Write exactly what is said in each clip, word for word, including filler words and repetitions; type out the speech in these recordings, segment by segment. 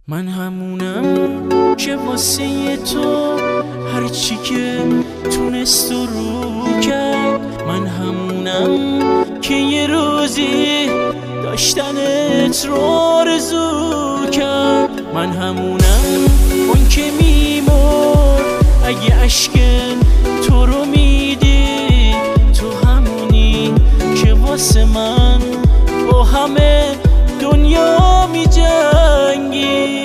من همونم که واسه تو هرچی که تونست و رو کرد. من همونم که یه روزی داشتنت رو آرزو کرد. من همونم اون که میمرد اگه اشک تو رو میدی. تو همونی که واسه من با همه دنیا میجنگی.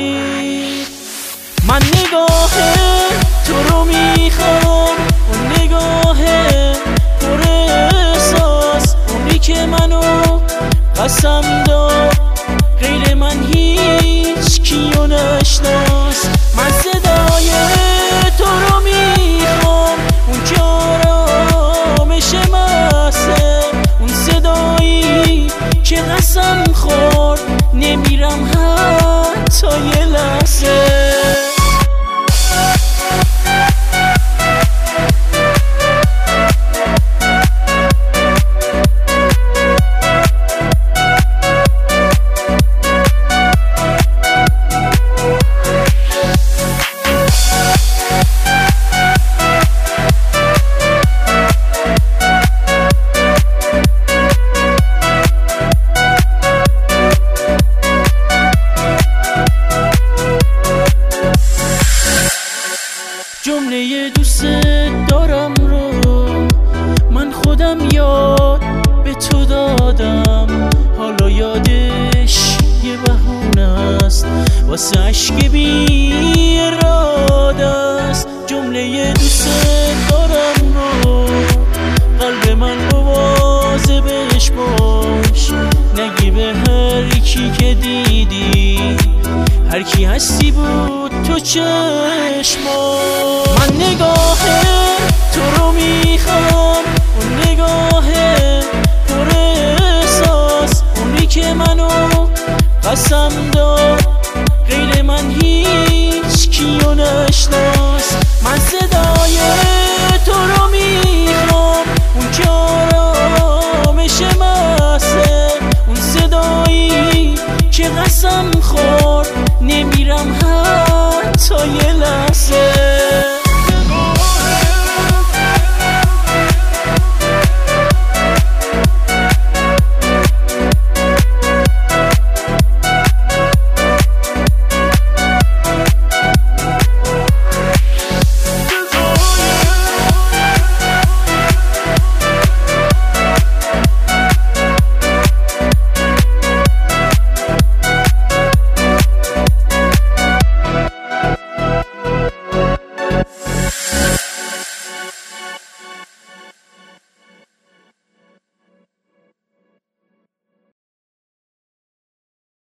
من نگاه تو رو میخوام، اون نگاه پر احساس، اونی که منو قسم داد غیر من هیچ کیو نشناس. من صدای تو رو میخوام، اون که آرامش محسه، اون صدایی که قسم خورد نمیرم حتی یه لحظه. جمله دوست دارم رو من خودم یاد به تو دادم، حالا یادش یه بهونه است واسه عشق بی اراده است. جمله دوست دارم رو قلب من مواظبش باش، نگی به هر کی که دیدی هر کی هستی بود تو چشما. من نگاه تو رو میخوام، اون نگاه پر احساس، اونی که منو قسم داد غیر من هیچ کیو نشناس. من صدای تو رو میخوام، اون که آرامش محسه، اون صدایی که قسم خورد نمیرم حتی یه لحظه.